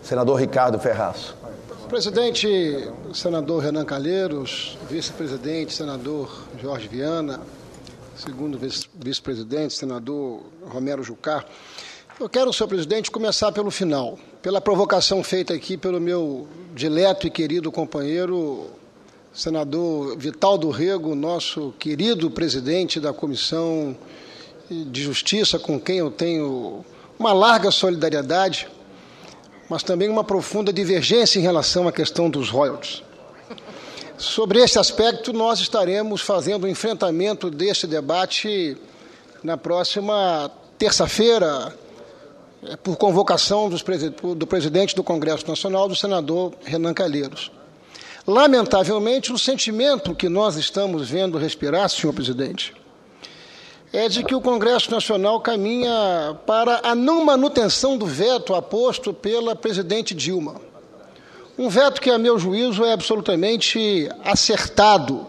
Senador Ricardo Ferraz. Presidente, senador Renan Calheiros, vice-presidente, senador Jorge Viana, segundo vice-presidente, senador Romero Jucá. Eu quero, senhor presidente, começar pelo final, pela provocação feita aqui pelo meu dileto e querido companheiro, senador Vital do Rego, nosso querido presidente da Comissão de Justiça, com quem eu tenho uma larga solidariedade, mas também uma profunda divergência em relação à questão dos royalties. Sobre esse aspecto, nós estaremos fazendo o enfrentamento deste debate na próxima terça-feira, por convocação do presidente do Congresso Nacional, do senador Renan Calheiros. Lamentavelmente, o sentimento que nós estamos vendo respirar, senhor presidente, é de que o Congresso Nacional caminha para a não manutenção do veto aposto pela presidente Dilma. Um veto que, a meu juízo, é absolutamente acertado.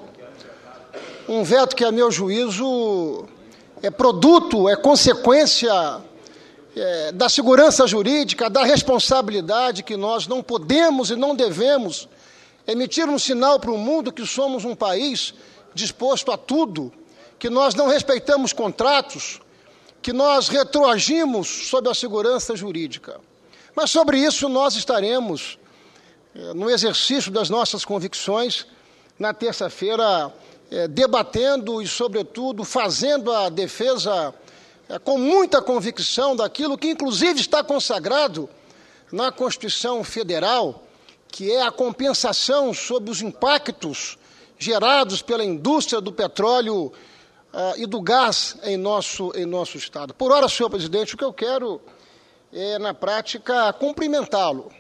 Um veto que, a meu juízo, é produto, é consequência da segurança jurídica, da responsabilidade que nós não podemos e não devemos emitir um sinal para o mundo que somos um país disposto a tudo, que nós não respeitamos contratos, que nós retroagimos sob a segurança jurídica. Mas sobre isso nós estaremos, no exercício das nossas convicções, na terça-feira, debatendo e, sobretudo, fazendo a defesa com muita convicção daquilo que, inclusive, está consagrado na Constituição Federal, que é a compensação sobre os impactos gerados pela indústria do petróleo e do gás em nosso Estado. Por ora, senhor presidente, o que eu quero é, na prática, cumprimentá-lo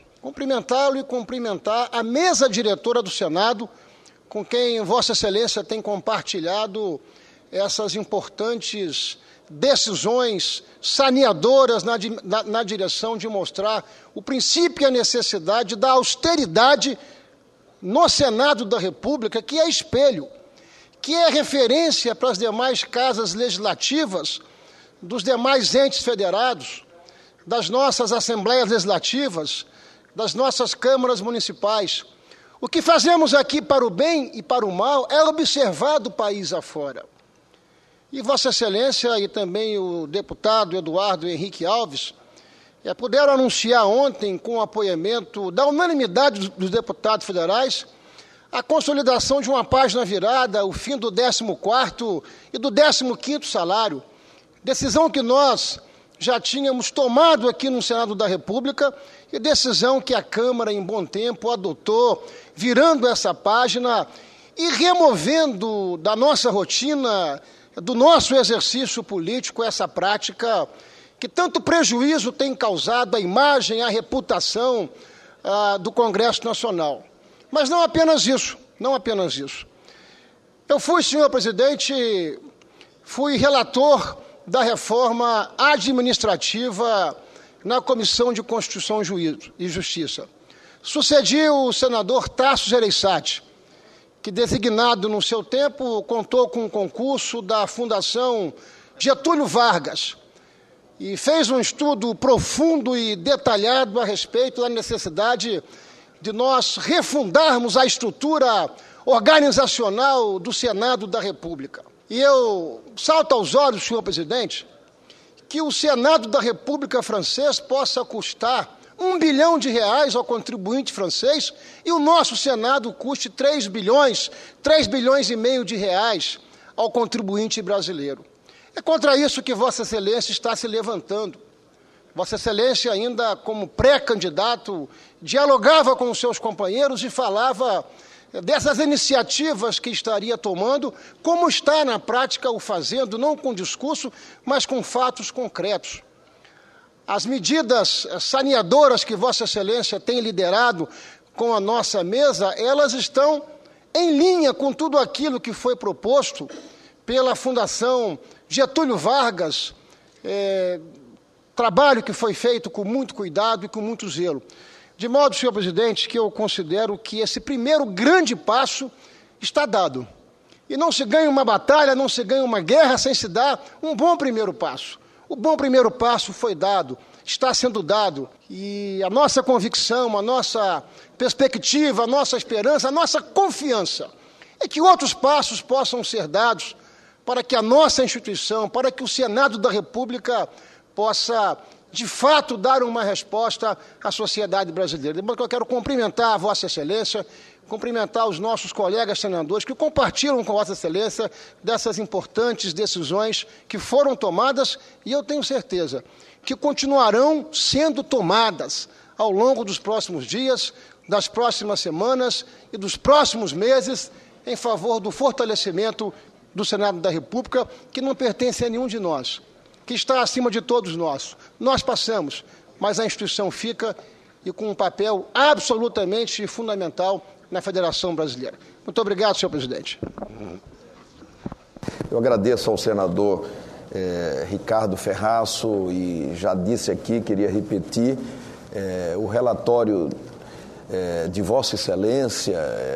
e cumprimentar a mesa diretora do Senado, com quem Vossa Excelência tem compartilhado essas importantes decisões saneadoras na direção de mostrar o princípio e a necessidade da austeridade no Senado da República, que é espelho, que é referência para as demais casas legislativas, dos demais entes federados, das nossas assembleias legislativas, das nossas câmaras municipais. O que fazemos aqui para o bem e para o mal é observar do país afora. E Vossa Excelência e também o deputado Eduardo Henrique Alves puderam anunciar ontem, com o apoiamento da unanimidade dos deputados federais, a consolidação de uma página virada, o fim do 14º e do 15º salário, decisão que nós já tínhamos tomado aqui no Senado da República e decisão que a Câmara, em bom tempo, adotou, virando essa página e removendo da nossa rotina, do nosso exercício político, essa prática que tanto prejuízo tem causado à imagem, à reputação do Congresso Nacional. Mas não apenas isso, não apenas isso. Eu fui, senhor presidente, fui relator da reforma administrativa na Comissão de Constituição e Justiça. Sucedi o senador Tasso Gereissati, que, designado no seu tempo, contou com o concurso da Fundação Getúlio Vargas e fez um estudo profundo e detalhado a respeito da necessidade de nós refundarmos a estrutura organizacional do Senado da República. E eu salto aos olhos, senhor presidente, que o Senado da República francês possa custar R$1 bilhão ao contribuinte francês e o nosso Senado custe 3 bilhões e meio de reais ao contribuinte brasileiro. É contra isso que Vossa Excelência está se levantando. Vossa Excelência, ainda como pré-candidato, dialogava com os seus companheiros e falava dessas iniciativas que estaria tomando, como está na prática o fazendo, não com discurso, mas com fatos concretos. As medidas saneadoras que Vossa Excelência tem liderado com a nossa mesa, elas estão em linha com tudo aquilo que foi proposto pela Fundação Getúlio Vargas, trabalho que foi feito com muito cuidado e com muito zelo. De modo, senhor presidente, que eu considero que esse primeiro grande passo está dado. E não se ganha uma batalha, não se ganha uma guerra sem se dar um bom primeiro passo. O bom primeiro passo foi dado. está sendo dado. E a nossa convicção, a nossa perspectiva, a nossa esperança, a nossa confiança é que outros passos possam ser dados para que a nossa instituição, para que o Senado da República possa, de fato, dar uma resposta à sociedade brasileira. De modo que eu quero cumprimentar a Vossa Excelência, cumprimentar os nossos colegas senadores que compartilham com Vossa Excelência dessas importantes decisões que foram tomadas e eu tenho certeza que continuarão sendo tomadas ao longo dos próximos dias, das próximas semanas e dos próximos meses em favor do fortalecimento do Senado da República, que não pertence a nenhum de nós, que está acima de todos nós. Nós passamos, mas a instituição fica e com um papel absolutamente fundamental na Federação Brasileira. Muito obrigado, senhor presidente. Eu agradeço ao senador Ricardo Ferraço e já disse aqui, queria repetir, o relatório de Vossa Excelência,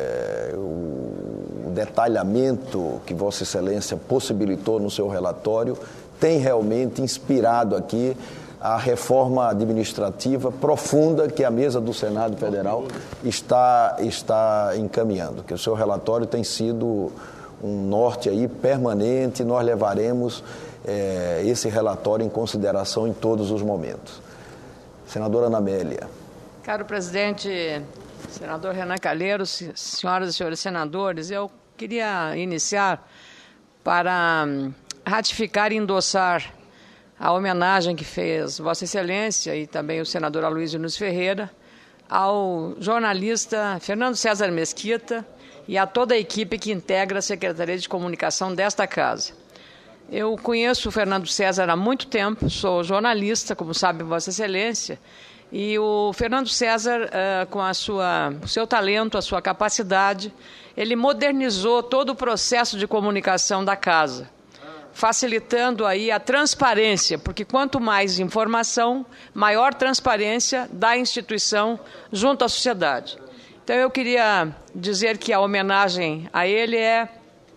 o detalhamento que Vossa Excelência possibilitou no seu relatório tem realmente inspirado aqui a reforma administrativa profunda que a mesa do Senado Federal está encaminhando, que o seu relatório tem sido um norte aí permanente, nós levaremos esse relatório em consideração em todos os momentos. Senadora Ana Amélia. Caro presidente, senador Renan Calheiros, senhoras e senhores senadores, eu queria iniciar para ratificar e endossar a homenagem que fez Vossa Excelência e também o senador Aloysio Nunes Ferreira ao jornalista Fernando César Mesquita e a toda a equipe que integra a Secretaria de Comunicação desta casa. Eu conheço o Fernando César há muito tempo, sou jornalista, como sabe Vossa Excelência, e o Fernando César, com o seu talento, a sua capacidade, ele modernizou todo o processo de comunicação da casa, facilitando aí a transparência, porque quanto mais informação, maior transparência da instituição junto à sociedade. Então eu queria dizer que a homenagem a ele é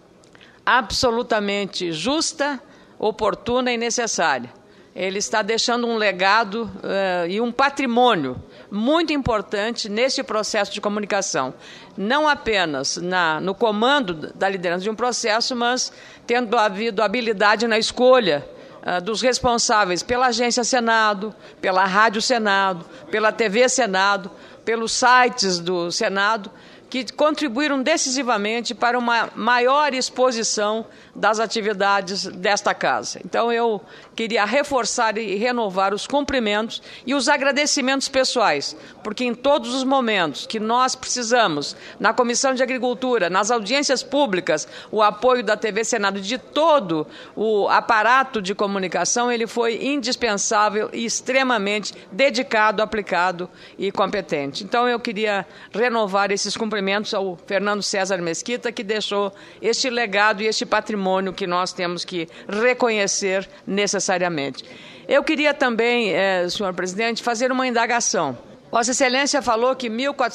absolutamente justa, oportuna e necessária. Ele está deixando um legado e um patrimônio muito importante nesse processo de comunicação. Não apenas no comando da liderança de um processo, mas tendo havido habilidade na escolha dos responsáveis pela Agência Senado, pela Rádio Senado, pela TV Senado, pelos sites do Senado, que contribuíram decisivamente para uma maior exposição das atividades desta casa. Então, eu queria reforçar e renovar os cumprimentos e os agradecimentos pessoais, porque em todos os momentos que nós precisamos, na Comissão de Agricultura, nas audiências públicas, o apoio da TV Senado, de todo o aparato de comunicação, ele foi indispensável e extremamente dedicado, aplicado e competente. Então, eu queria renovar esses cumprimentos ao Fernando César Mesquita, que deixou este legado e este patrimônio que nós temos que reconhecer necessariamente. Eu queria também, senhor presidente, fazer uma indagação. Vossa Excelência falou que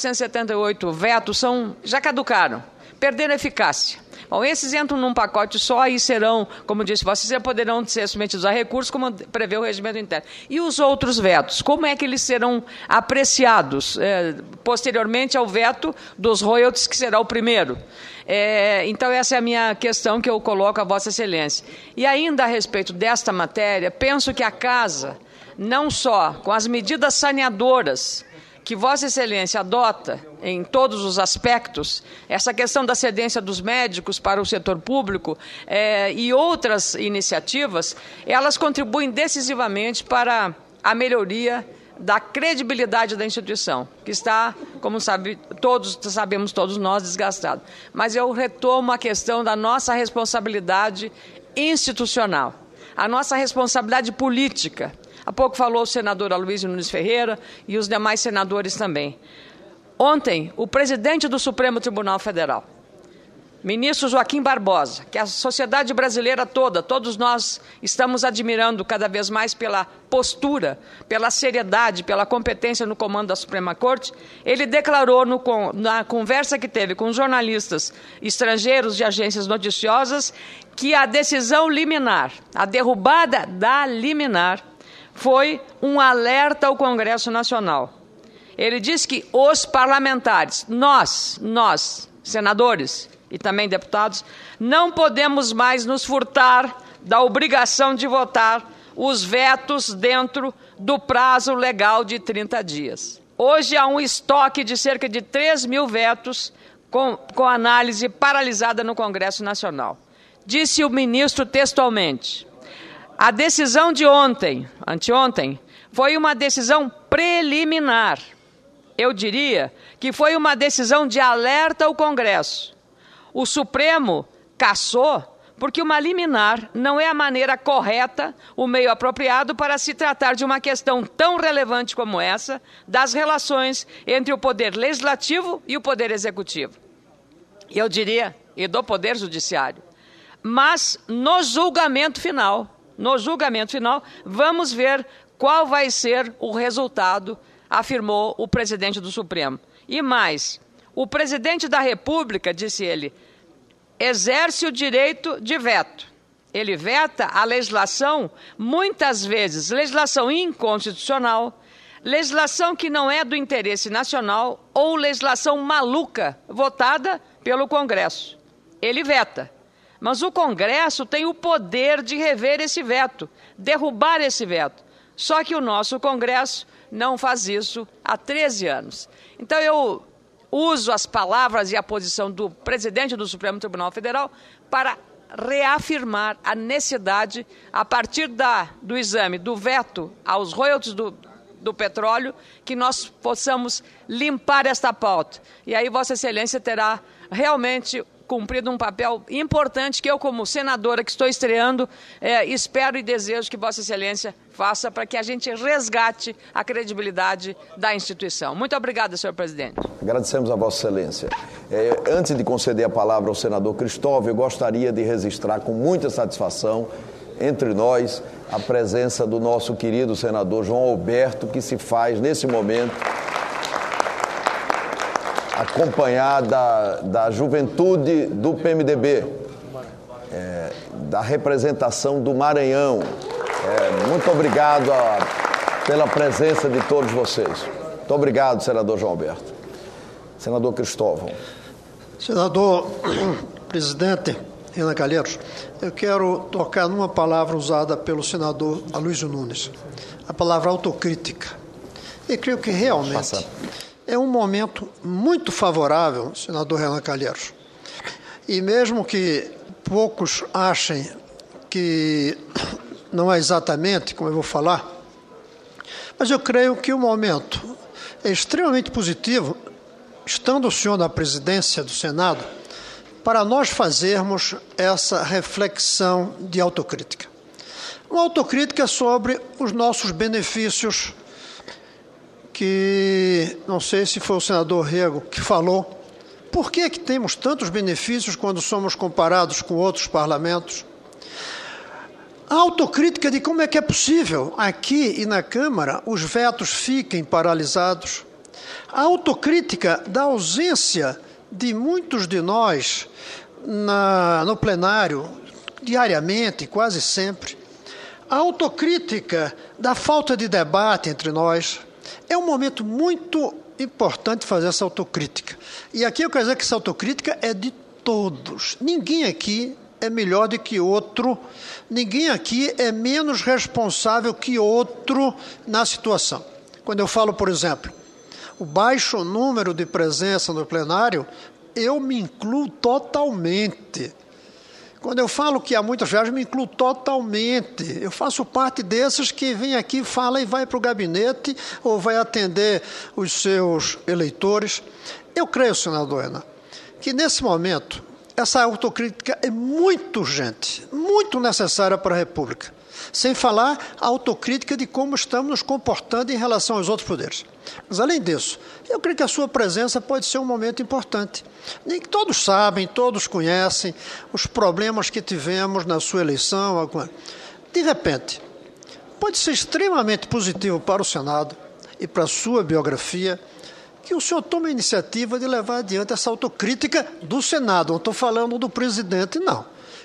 1.478 vetos já caducaram, perderam eficácia. Bom, esses entram num pacote só e serão, como disse Vossa Excelência, poderão ser submetidos a recursos, como prevê o regimento interno. E os outros vetos, como é que eles serão apreciados posteriormente ao veto dos royalties, que será o primeiro? Então, essa é a minha questão que eu coloco a Vossa Excelência. E ainda a respeito desta matéria, penso que a Casa, não só com as medidas saneadoras que Vossa Excelência adota em todos os aspectos, essa questão da cedência dos médicos para o setor público e outras iniciativas, elas contribuem decisivamente para a melhoria da credibilidade da instituição, que está, como sabemos todos nós, desgastado. Mas eu retomo a questão da nossa responsabilidade institucional, a nossa responsabilidade política. Há pouco falou o senador Aloysio Nunes Ferreira e os demais senadores também. Ontem, o presidente do Supremo Tribunal Federal, ministro Joaquim Barbosa, que a sociedade brasileira toda, todos nós estamos admirando cada vez mais pela postura, pela seriedade, pela competência no comando da Suprema Corte, ele declarou na conversa que teve com jornalistas estrangeiros de agências noticiosas que a decisão liminar, a derrubada da liminar, foi um alerta ao Congresso Nacional. Ele disse que os parlamentares, nós, senadores e também deputados, não podemos mais nos furtar da obrigação de votar os vetos dentro do prazo legal de 30 dias. Hoje há um estoque de cerca de 3 mil vetos com análise paralisada no Congresso Nacional. Disse o ministro textualmente: a decisão de anteontem, foi uma decisão preliminar. Eu diria que foi uma decisão de alerta ao Congresso. O Supremo cassou porque uma liminar não é a maneira correta, o meio apropriado para se tratar de uma questão tão relevante como essa, das relações entre o Poder Legislativo e o Poder Executivo. Eu diria, e do Poder Judiciário. Mas no julgamento final, vamos ver qual vai ser o resultado, afirmou o presidente do Supremo. E mais, o presidente da República, disse ele, exerce o direito de veto. Ele veta a legislação, muitas vezes, legislação inconstitucional, legislação que não é do interesse nacional ou legislação maluca, votada pelo Congresso. Ele veta. Mas o Congresso tem o poder de rever esse veto, derrubar esse veto. Só que o nosso Congresso não faz isso há 13 anos. Então eu uso as palavras e a posição do presidente do Supremo Tribunal Federal para reafirmar a necessidade, a partir do exame do veto aos royalties do petróleo, que nós possamos limpar esta pauta. E aí Vossa Excelência terá realmente cumprido um papel importante que eu, como senadora que estou estreando, espero e desejo que Vossa Excelência faça para que a gente resgate a credibilidade da instituição. Muito obrigada, senhor presidente. Agradecemos a Vossa Excelência. Antes de conceder a palavra ao senador Cristóvão, eu gostaria de registrar com muita satisfação entre nós a presença do nosso querido senador João Alberto, que se faz nesse momento acompanhar da juventude do PMDB, da representação do Maranhão. Muito obrigado pela presença de todos vocês. Muito obrigado, senador João Alberto. Senador Cristóvão. Senador presidente Renan Calheiros, eu quero tocar numa palavra usada pelo senador Aloysio Nunes, a palavra autocrítica. Eu creio que realmente é um momento muito favorável, senador Renan Calheiros. E mesmo que poucos achem que não é exatamente como eu vou falar, mas eu creio que o momento é extremamente positivo, estando o senhor na presidência do Senado, para nós fazermos essa reflexão de autocrítica. Uma autocrítica sobre os nossos benefícios, que não sei se foi o senador Rego que falou. Por que temos tantos benefícios quando somos comparados com outros parlamentos? A autocrítica de como é que é possível aqui e na Câmara os vetos fiquem paralisados. A autocrítica da ausência de muitos de nós no plenário, diariamente, quase sempre. A autocrítica da falta de debate entre nós. É um momento muito importante fazer essa autocrítica. E aqui eu quero dizer que essa autocrítica é de todos. Ninguém aqui é melhor do que outro, ninguém aqui é menos responsável que outro na situação. Quando eu falo, por exemplo, o baixo número de presença no plenário, eu me incluo totalmente. Quando eu falo que há muitas viagens, eu me incluo totalmente. Eu faço parte desses que vem aqui, fala e vai para o gabinete ou vai atender os seus eleitores. Eu creio, senador Renan, que nesse momento essa autocrítica é muito urgente, muito necessária para a República. Sem falar a autocrítica de como estamos nos comportando em relação aos outros poderes. Mas, além disso, eu creio que a sua presença pode ser um momento importante. Nem que todos sabem, todos conhecem os problemas que tivemos na sua eleição. De repente, pode ser extremamente positivo para o Senado e para a sua biografia que o senhor tome a iniciativa de levar adiante essa autocrítica do Senado. Não estou falando do presidente, não.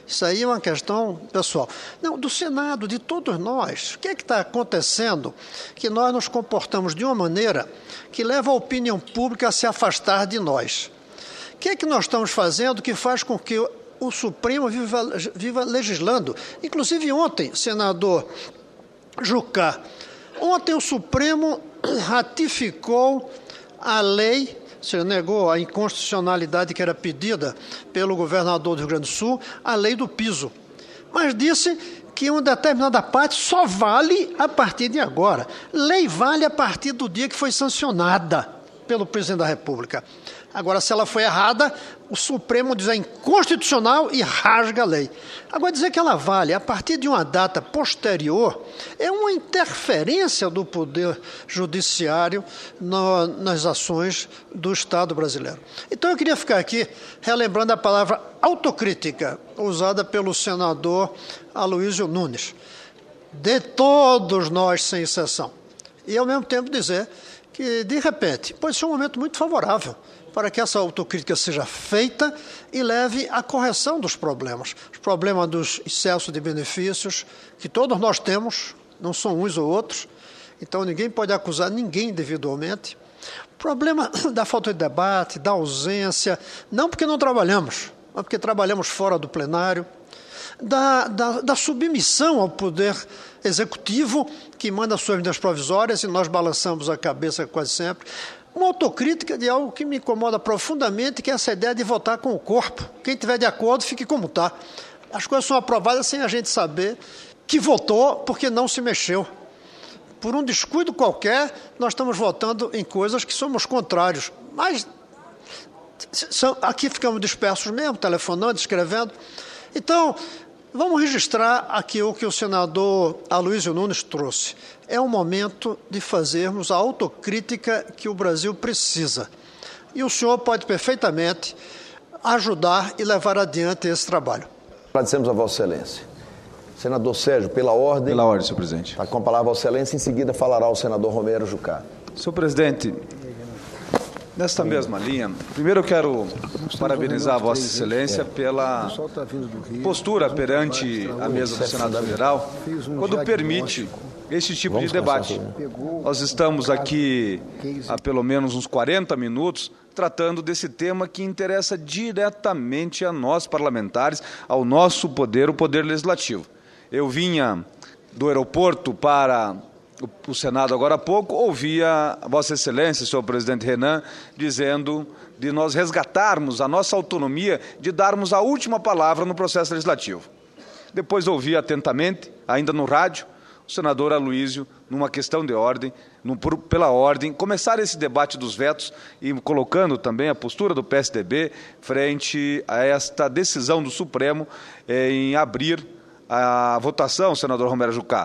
Isso aí é uma questão pessoal. Não, do Senado, de todos nós. O que é que está acontecendo que nós nos comportamos de uma maneira que leva a opinião pública a se afastar de nós? O que é que nós estamos fazendo que faz com que o Supremo viva legislando? Inclusive ontem, senador Jucá, ontem o Supremo ratificou a lei, se negou a inconstitucionalidade que era pedida pelo governador do Rio Grande do Sul, a lei do piso. Mas disse que uma determinada parte só vale a partir de agora. Lei vale a partir do dia que foi sancionada pelo presidente da República. Agora, se ela foi errada, o Supremo diz é inconstitucional e rasga a lei. Agora, dizer que ela vale a partir de uma data posterior é uma interferência do Poder Judiciário nas ações do Estado brasileiro. Então, eu queria ficar aqui relembrando a palavra autocrítica, usada pelo senador Aloysio Nunes, de todos nós, sem exceção. E, ao mesmo tempo, dizer que, de repente, pode ser um momento muito favorável para que essa autocrítica seja feita e leve à correção dos problemas. Os problemas dos excessos de benefícios, que todos nós temos, não são uns ou outros, então ninguém pode acusar ninguém individualmente. O problema da falta de debate, da ausência, não porque não trabalhamos, mas porque trabalhamos fora do plenário, da submissão ao poder executivo, que manda suas medidas provisórias e nós balançamos a cabeça quase sempre. Uma autocrítica de algo que me incomoda profundamente, que é essa ideia de votar com o corpo. Quem estiver de acordo, fique como está. As coisas são aprovadas sem a gente saber que votou porque não se mexeu. Por um descuido qualquer, nós estamos votando em coisas que somos contrários. Mas aqui ficamos dispersos mesmo, telefonando, escrevendo. Então, vamos registrar aqui o que o senador Aloysio Nunes trouxe. É um momento de fazermos a autocrítica que o Brasil precisa. E o senhor pode perfeitamente ajudar e levar adiante esse trabalho. Agradecemos a Vossa Excelência. Senador Sérgio, pela ordem. Pela ordem, senhor presidente. Está com a palavra Vossa Excelência, em seguida falará o senador Romero Jucá. Senhor presidente, nesta mesma linha, primeiro eu quero parabenizar a Vossa Excelência pela postura perante a mesa do Senado Federal, quando permite este tipo de debate. Nós estamos aqui há pelo menos uns 40 minutos tratando desse tema que interessa diretamente a nós parlamentares, ao nosso poder, o Poder Legislativo. Eu vinha do aeroporto para o Senado agora há pouco, ouvia Vossa Excelência, senhor presidente Renan, dizendo de nós resgatarmos a nossa autonomia, de darmos a última palavra no processo legislativo. Depois ouvi atentamente, ainda no rádio, o senador Aloysio, numa questão de ordem, pela ordem, começar esse debate dos vetos e colocando também a postura do PSDB frente a esta decisão do Supremo em abrir a votação, senador Romero Jucá,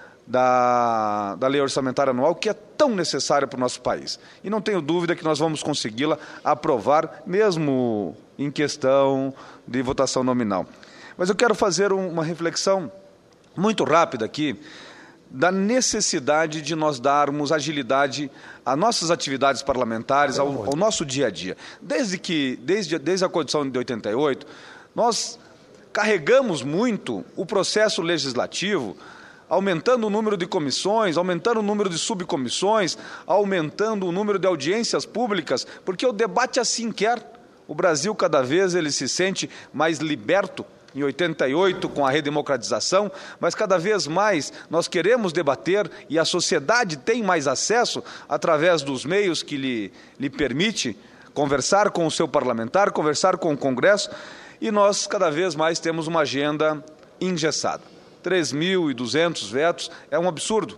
da lei orçamentária anual, que é tão necessária para o nosso país. E não tenho dúvida que nós vamos consegui-la aprovar, mesmo em questão de votação nominal. Mas eu quero fazer uma reflexão muito rápida aqui, da necessidade de nós darmos agilidade às nossas atividades parlamentares, ao nosso dia a dia. Desde a Constituição de 88, nós carregamos muito o processo legislativo, aumentando o número de comissões, aumentando o número de subcomissões, aumentando o número de audiências públicas, porque o debate assim quer. O Brasil, cada vez, ele se sente mais liberto, em 88, com a redemocratização, mas cada vez mais nós queremos debater e a sociedade tem mais acesso através dos meios que lhe permite conversar com o seu parlamentar, conversar com o Congresso, e nós cada vez mais temos uma agenda engessada. 3.200 vetos é um absurdo,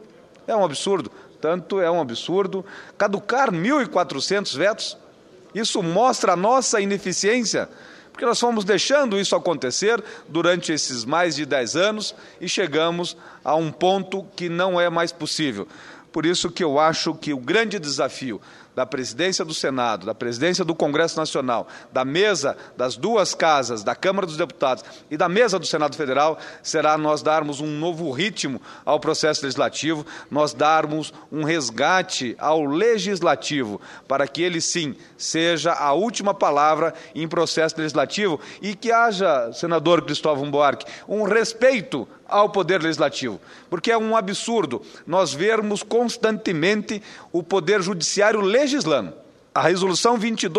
tanto é um absurdo caducar 1.400 vetos. Isso mostra a nossa ineficiência, porque nós fomos deixando isso acontecer durante esses mais de 10 anos e chegamos a um ponto que não é mais possível. Por isso que eu acho que o grande desafio da presidência do Senado, da presidência do Congresso Nacional, da mesa das duas casas, da Câmara dos Deputados e da mesa do Senado Federal, será nós darmos um novo ritmo ao processo legislativo, nós darmos um resgate ao legislativo, para que ele, sim, seja a última palavra em processo legislativo e que haja, senador Cristóvão Buarque, um respeito ao Poder Legislativo, porque é um absurdo nós vermos constantemente o Poder Judiciário legislando. A Resolução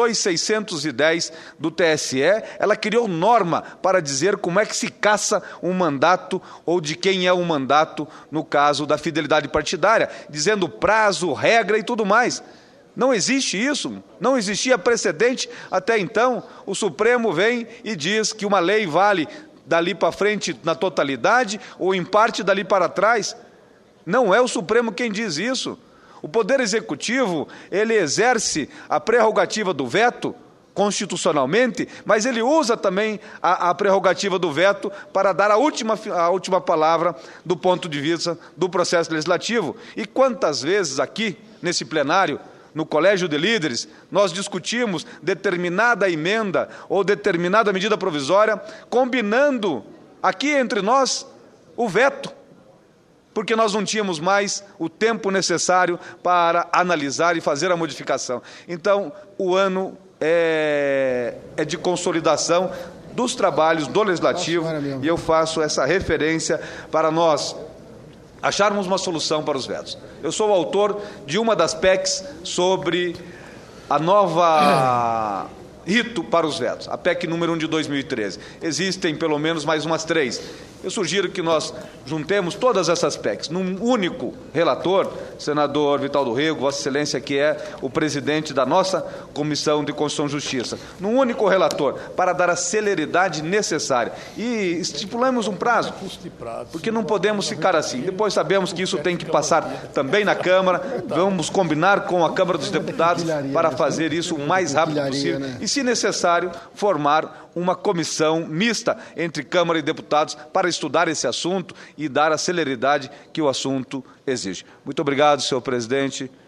22.610 do TSE, ela criou norma para dizer como é que se caça um mandato ou de quem é o mandato no caso da fidelidade partidária, dizendo prazo, regra e tudo mais. Não existe isso, não existia precedente até então. O Supremo vem e diz que uma lei vale dali para frente na totalidade ou em parte dali para trás. Não é o Supremo quem diz isso. O Poder Executivo, ele exerce a prerrogativa do veto constitucionalmente, mas ele usa também a prerrogativa do veto para dar a última palavra do ponto de vista do processo legislativo. E quantas vezes aqui, nesse plenário, no Colégio de Líderes, nós discutimos determinada emenda ou determinada medida provisória, combinando aqui entre nós o veto, porque nós não tínhamos mais o tempo necessário para analisar e fazer a modificação. Então, o ano é de consolidação dos trabalhos do Legislativo e eu faço essa referência para nós acharmos uma solução para os vetos. Eu sou o autor de uma das PECs sobre a nova rito para os vetos, a PEC número 1 de 2013. Existem pelo menos mais umas 3. Eu sugiro que nós juntemos todas essas PECs num único relator, senador Vital do Rego, Vossa Excelência, que é o presidente da nossa Comissão de Constituição e Justiça, num único relator, para dar a celeridade necessária. E estipulamos um prazo, porque não podemos ficar assim. Depois sabemos que isso tem que passar também na Câmara, vamos combinar com a Câmara dos Deputados para fazer isso o mais rápido possível e, se necessário, formar uma comissão mista entre Câmara e deputados para estudar esse assunto e dar a celeridade que o assunto exige. Muito obrigado, senhor presidente.